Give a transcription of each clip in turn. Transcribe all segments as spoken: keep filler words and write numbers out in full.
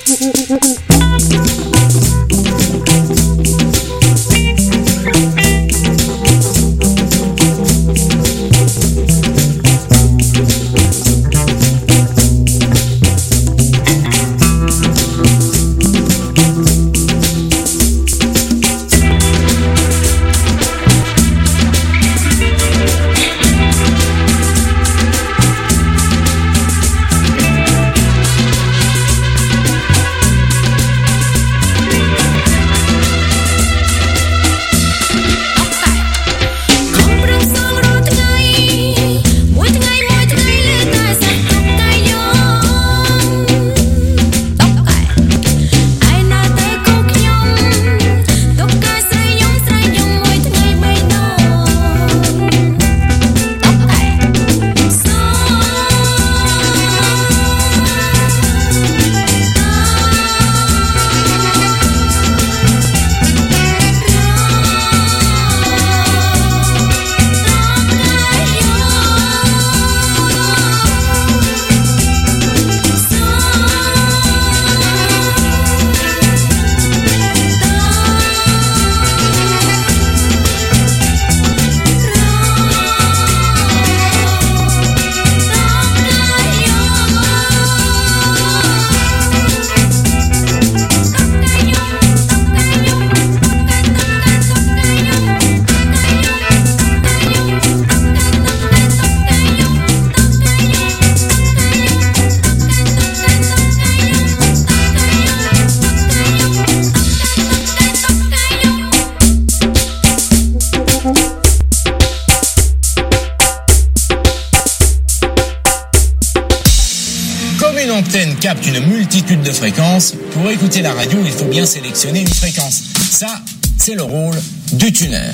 capte une multitude de fréquences. Pour écouter la radio, il faut bien sélectionner une fréquence. Ça, c'est le rôle du tuneur.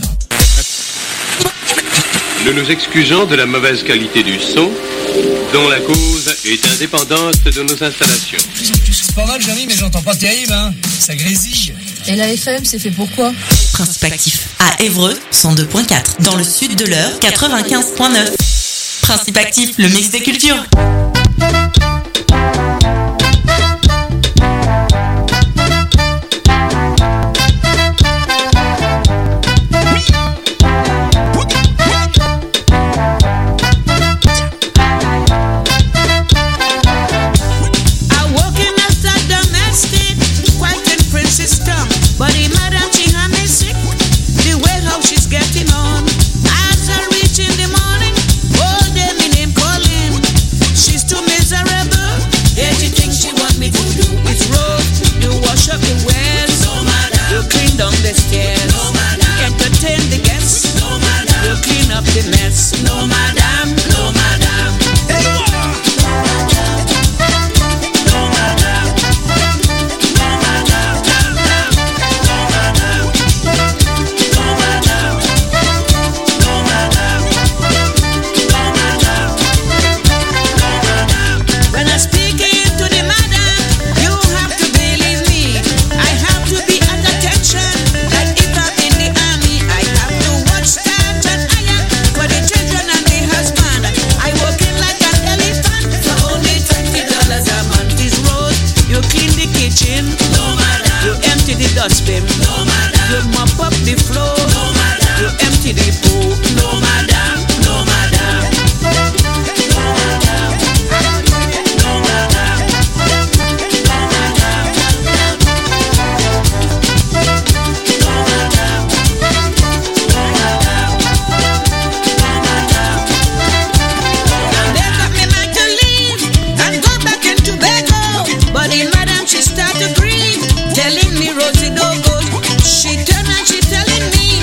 Nous nous excusons de la mauvaise qualité du son, dont la cause est indépendante de nos installations. C'est pas mal, Jérémy, mais j'entends pas terrible, hein. Ça grésille. Et la F M, c'est fait pour quoi? Principe actif à Évreux, cent deux virgule quatre. Dans le sud de l'Eure, quatre-vingt-quinze virgule neuf. Principe actif, le mix des cultures. Telling me Rosie Dogo, she turned and she telling me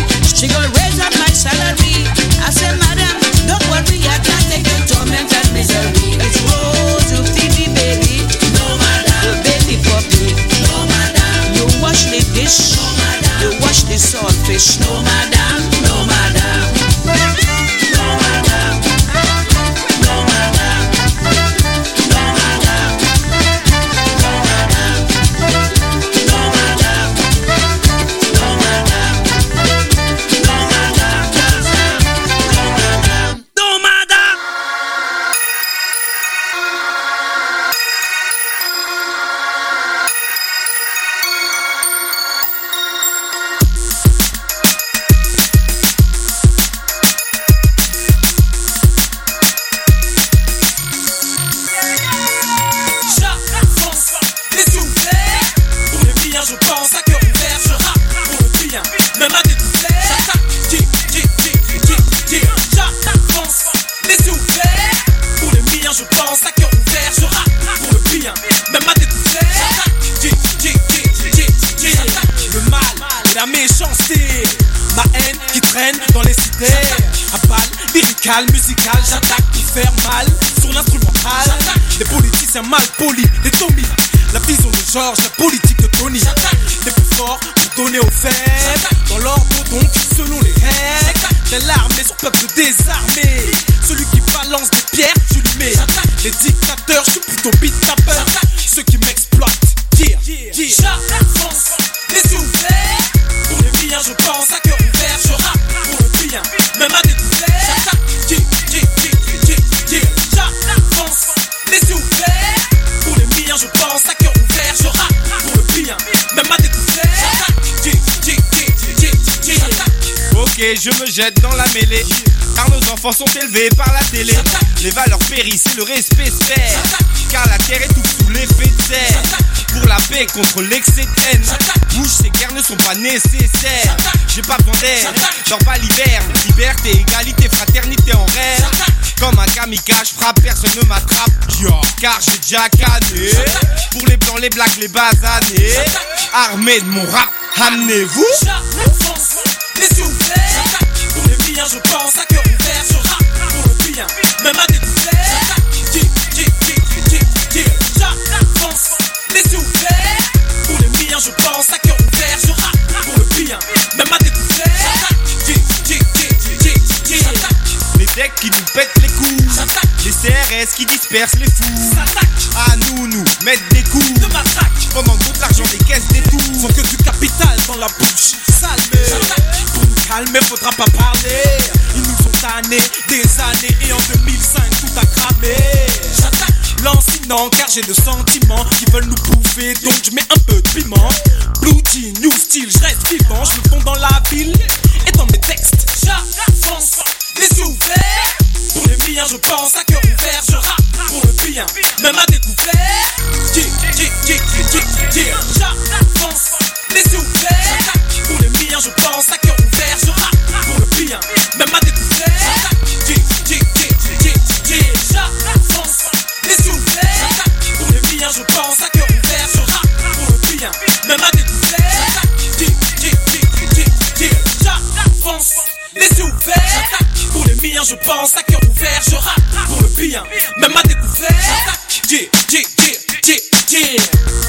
la méchanceté, ma haine qui traîne dans les cités. À balle, lyrical, musical, j'attaque pour faire mal sur l'instrumental. Les politiciens mal polis, les Tommy, la vision de Georges, la politique de Tony. Les plus forts pour donner aux faibles, dans l'ordre donc selon les règles. J'ai l'armée sur peuple désarmé, celui qui balance des pierres, je lui mets. Les dictateurs, je suis plutôt beat tapper. Ceux qui m'exploitent, dire, dire. J'avance, les yeux ouverts. Pour les miens, je pense à cœur ouvert. Je rappe pour le bien, même à découvert. Dire, dire, dire, dire, dire. J'avance, les yeux ouverts. Pour les miens, je pense à cœur ouvert. Je rappe pour le bien, même à découvert. Dire, dire, dire, dire, dire. Ok, je me jette dans la mêlée, car nos enfants sont élevés par la télé. Les valeurs périssent et le respect se perd, car la terre étouffe sous l'effet de serre. Pour la paix contre l'excès de haine, bouge, ces guerres ne sont pas nécessaires. J'ai pas besoin d'aide, dors pas l'hiver. Liberté, égalité, fraternité en rêve. Comme un kamikaze, frappe, personne ne m'attrape. Car j'ai déjà cané. Pour les blancs, les blacks, les basanés. Armé de mon rap, amenez-vous. Les yeux ouverts, pour les miens je pense à cœur ouvert. Je rappe pour le bien, même à découvert. Dire, dire, dire, dire, dire. J'avance, les yeux ouverts. Pour les miens je pense à cœur ouvert. Je rappe pour le bien, même à découvert. Dire, dire, dire, dire, dire. Les decks qui nous pètent les coups, les C R S qui dispersent les fous. À nous, nous mettre des coups de matraque, pendant que d'autres l'argent des caisses détournent. Faut que du capital dans la bouche, sale. Pour nous calmer, faudra pas parler. Ils nous ont tannés des années et en deux mille cinq tout a cramé. Lancinant car j'ai le sentiment qu'ils veulent nous bouffer, donc je mets un peu de piment. Blue jean, new style, je reste vivant, je me fonds dans la ville et dans mes textes. J'avance, les yeux ouverts. Pour les miens je pense à cœur ouvert. Je rappe pour le bien, même à découvert. Dire, dire, dire, dire, dire. J'avance, les yeux ouverts. Pour les miens je pense à cœur ouvert. Je rappe pour le bien, même à découvert. Dire, dire, dire, dire, dire. J'avance, les yeux ouverts. Pour les miens je pense à cœur ouvert. Je rappe pour le bien, même à découvert. Dire, dire, dire, dire, dire. J'avance, les yeux ouverts. Pour les miens je pense à cœur ouvert. Je rappe pour le bien, même à découvert. Dire, dire, dire, dire, dire.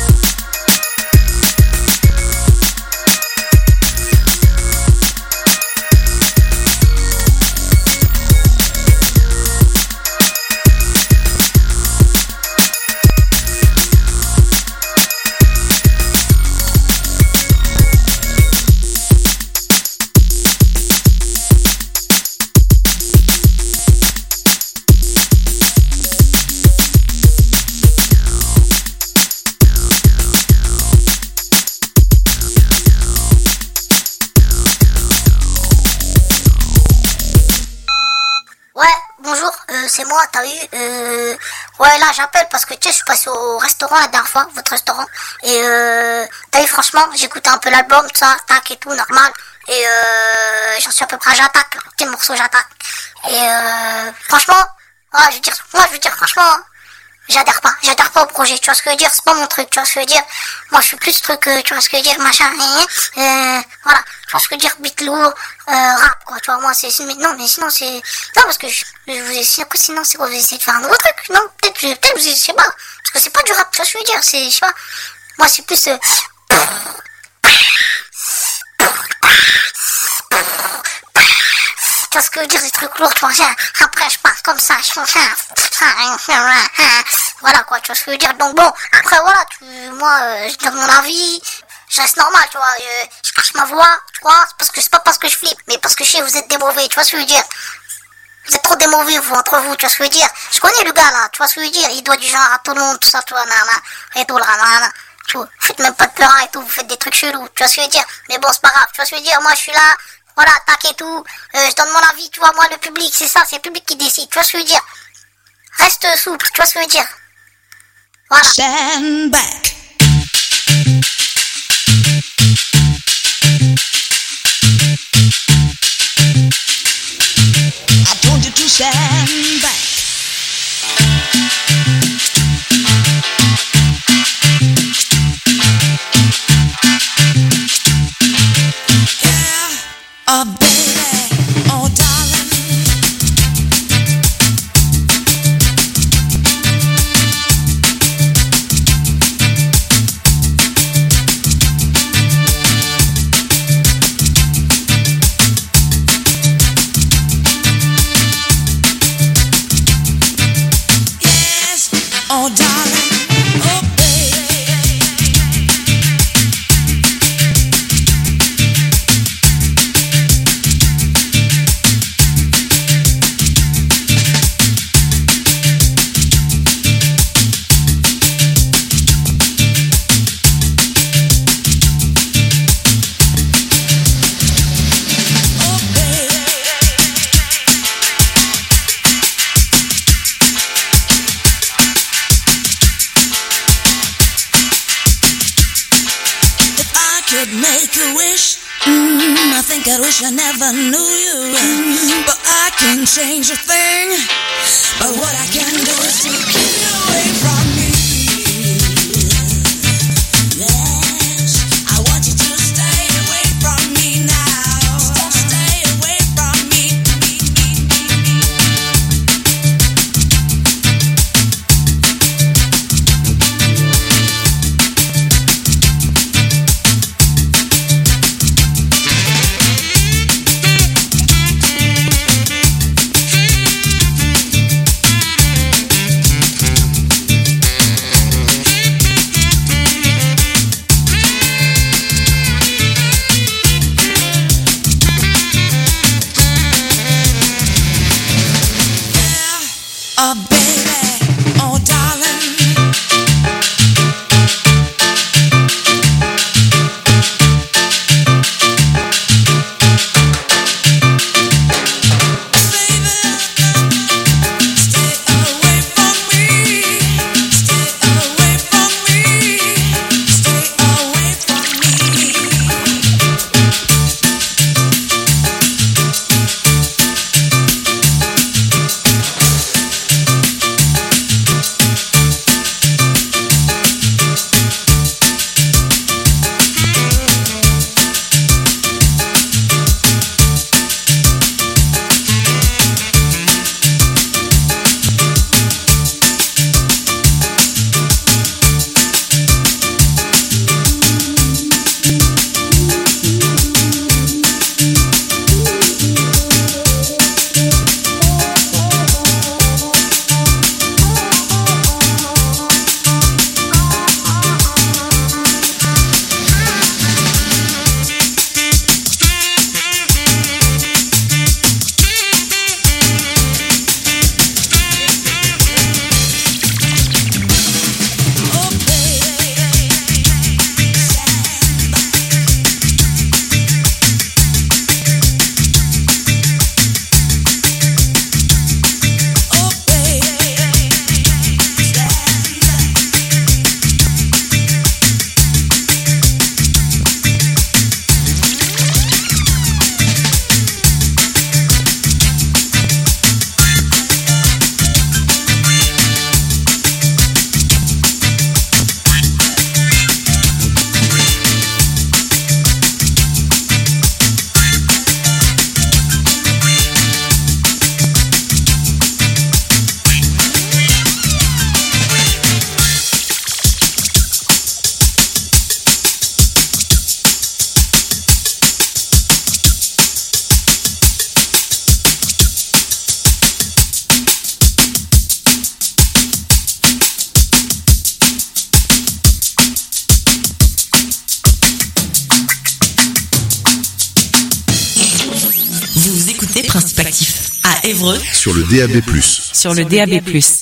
C'est moi, t'as vu, euh, ouais, là, j'appelle parce que, tu sais, je suis passé au restaurant la dernière fois, votre restaurant, et euh, t'as vu, franchement, j'ai écouté un peu l'album, tout ça, tac et tout, normal, et euh, j'en suis à peu près à J'attaque, quel morceau J'attaque, et euh, franchement, ouais, je veux dire, moi, je veux dire, franchement, j'adhère pas, j'adhère pas au projet, tu vois ce que je veux dire, c'est pas mon truc, tu vois ce que je veux dire, moi, je suis plus truc, euh, tu vois ce que je veux dire, machin, euh, voilà, tu vois ce que je veux dire, beat lourd, euh, rap, quoi, tu vois, moi, c'est, mais non, mais sinon, c'est, non, parce que je, je vous ai, sinon, c'est quoi, vous essayez de faire un nouveau truc, non, peut-être, peut-être, vous, je sais pas, parce que c'est pas du rap, tu vois ce que je veux dire, c'est, je sais pas, moi, c'est plus, euh, tu vois ce que je veux dire, des trucs lourds, tu vois, après, je passe comme ça, je fais voilà, quoi, tu vois ce que je veux dire, donc bon, après, voilà, tu, moi, euh, je donne mon avis, je reste normal, tu vois, euh, je cache ma voix, tu vois, c'est parce que c'est pas parce que je flippe, mais parce que je sais, vous êtes des mauvais, tu vois ce que je veux dire. Vous êtes trop des mauvais, vous, entre vous, tu vois ce que je veux dire. Je connais le gars, là, tu vois ce que je veux dire, il doit du genre à tout le monde, tout ça, tu vois, nana, et tout, là, nana, tu vois, vous faites même pas de peur et tout, vous faites des trucs chelous, tu vois ce que je veux dire, mais bon, c'est pas grave, tu vois ce que je veux dire, moi, je suis là, voilà, tac et tout, euh, je donne mon avis, tu vois, moi, le public, c'est ça, c'est le public qui décide, tu vois ce que je veux dire. Reste souple, tu vois ce que je veux dire. Voilà. Stand back. I told you to stand back. could make a wish, mm, I think I wish I never knew you. Mm, but I can change a thing, but what I can do is to keep you away from me. Yes, I want you to stay away from me now. Stay away from me. Oh baby, oh darling, baby, stay away from me, stay away from me, stay away from me. Vous écoutez Principe Actif à Évreux sur le D A B plus. Sur le D A B plus.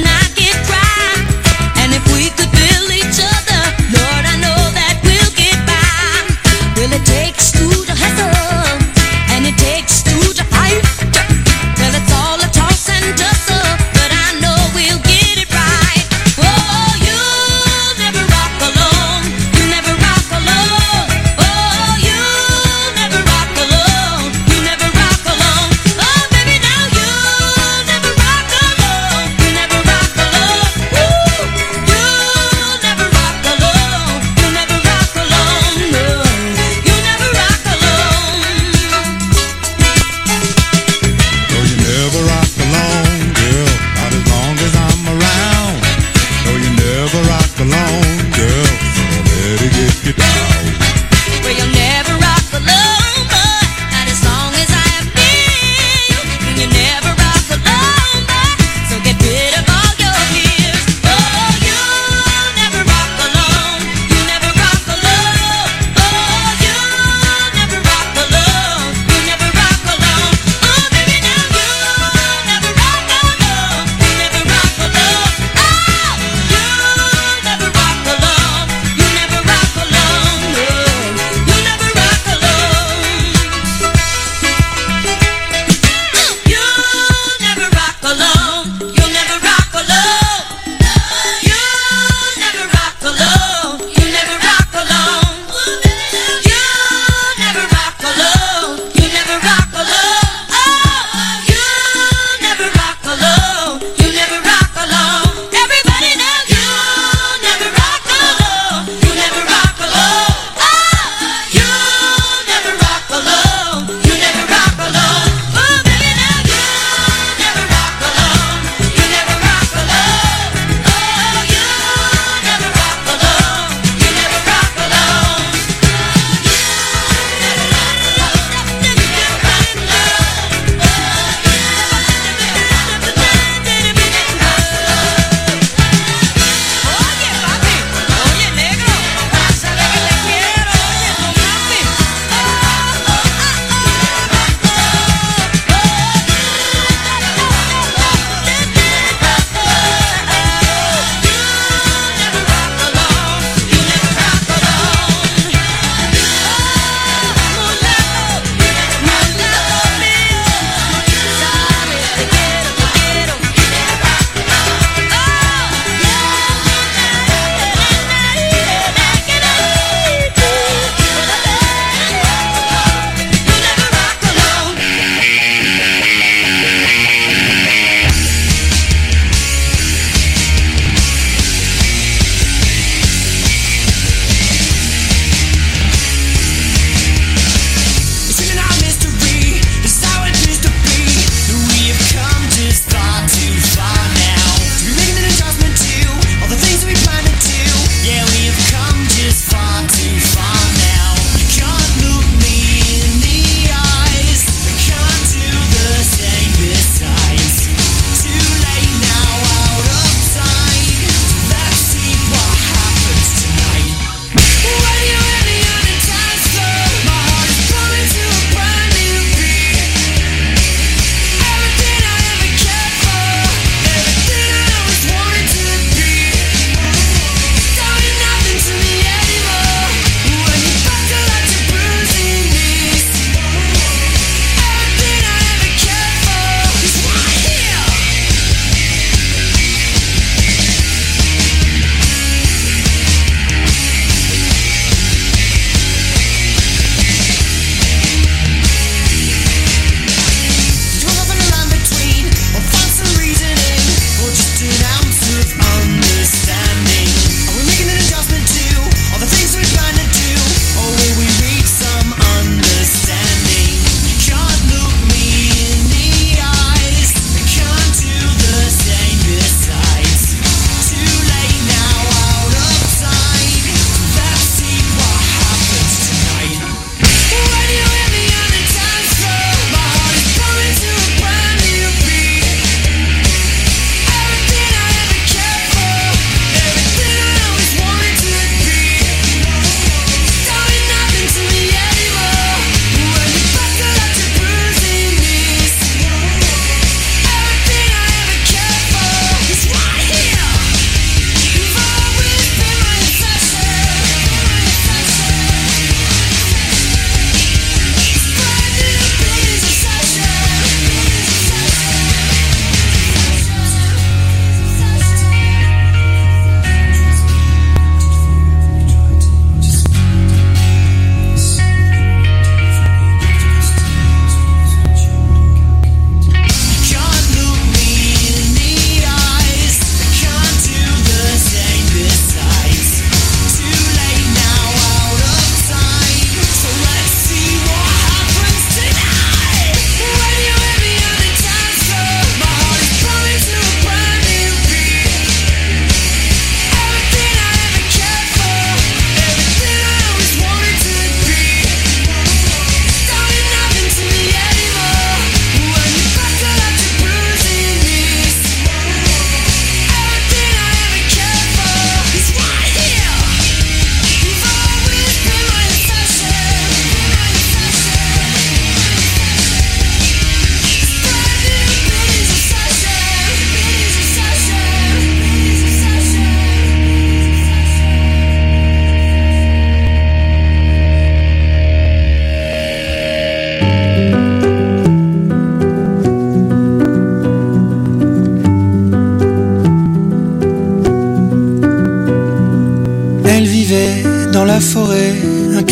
And if we could feel each other, Lord, I know that we'll get by.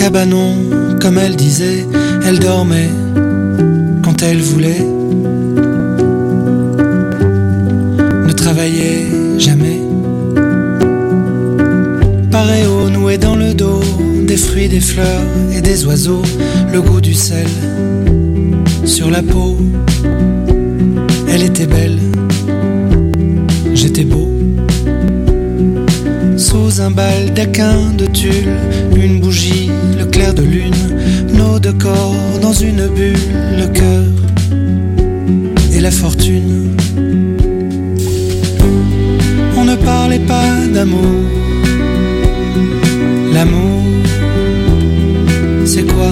cabanon, comme elle disait, elle dormait quand elle voulait. Ne travaillait jamais. Paréo noué dans le dos, des fruits, des fleurs et des oiseaux, le goût du sel sur la peau. Elle était belle, j'étais beau. Sous un baldaquin de tulle, une bougie, le clair de lune, nos deux corps dans une bulle, le cœur et la fortune. On ne parlait pas d'amour. L'amour, c'est quoi?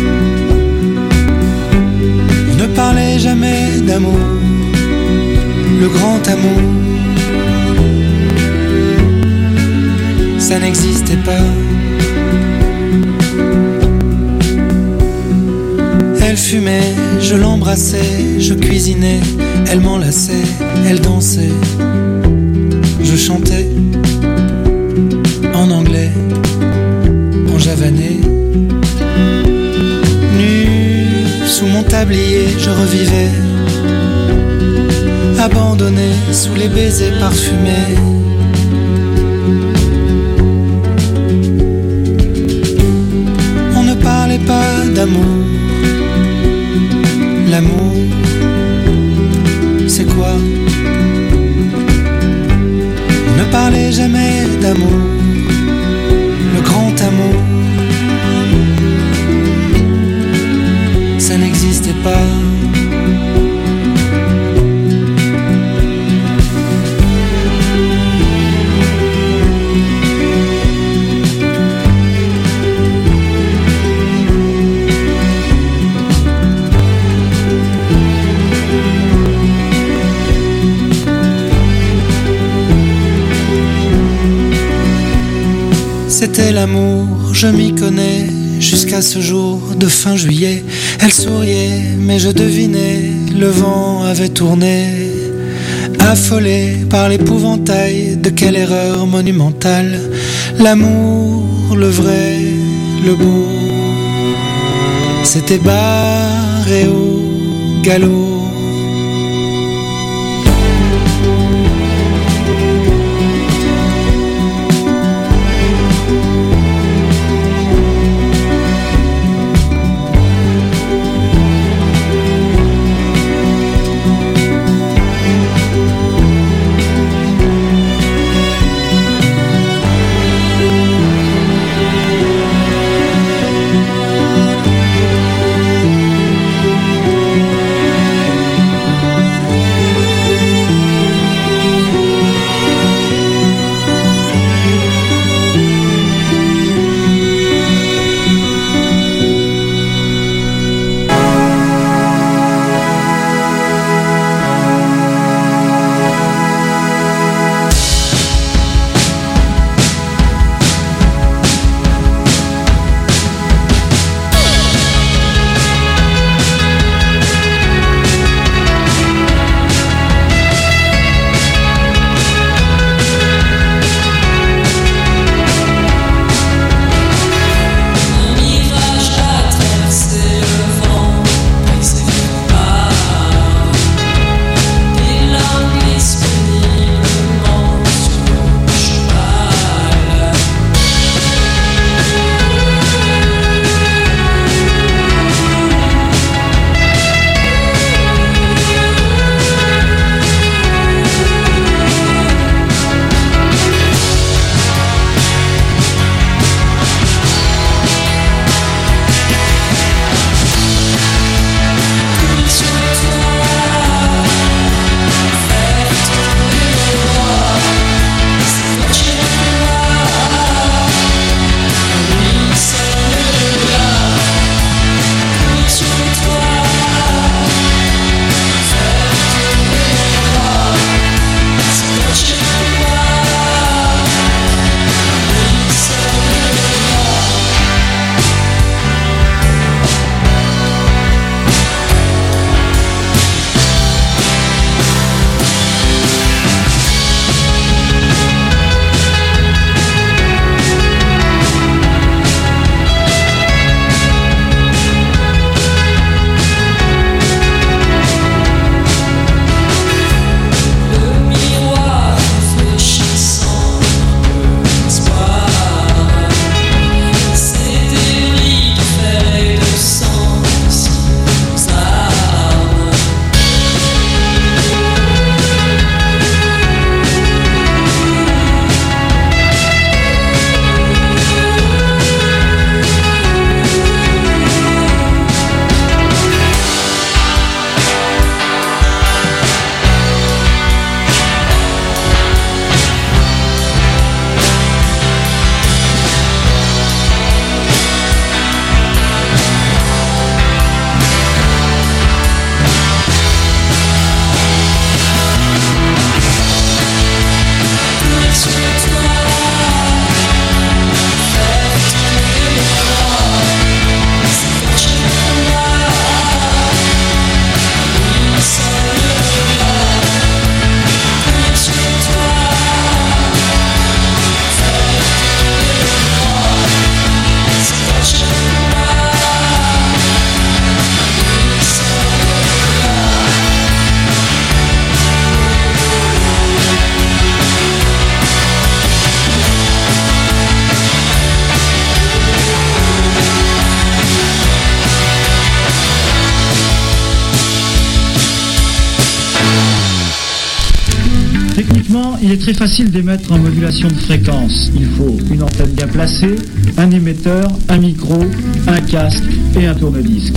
On ne parlait jamais d'amour, le grand amour. Ça n'existait pas. Elle fumait, je l'embrassais, je cuisinais, elle m'enlaçait, elle dansait, je chantais en anglais, en javanais. Nu sous mon tablier, je revivais, abandonné sous les baisers parfumés. Parlais pas d'amour. L'amour, c'est quoi? On ne parlait jamais d'amour, le grand amour. Ça n'existait pas. C'était l'amour, je m'y connais, jusqu'à ce jour de fin juillet. Elle souriait, mais je devinais, le vent avait tourné. Affolé par l'épouvantail de quelle erreur monumentale. L'amour, le vrai, le beau, c'était barré au galop. Premièrement, il est très facile d'émettre en modulation de fréquence. Il faut une antenne bien placée, un émetteur, un micro, un casque et un tourne-disque.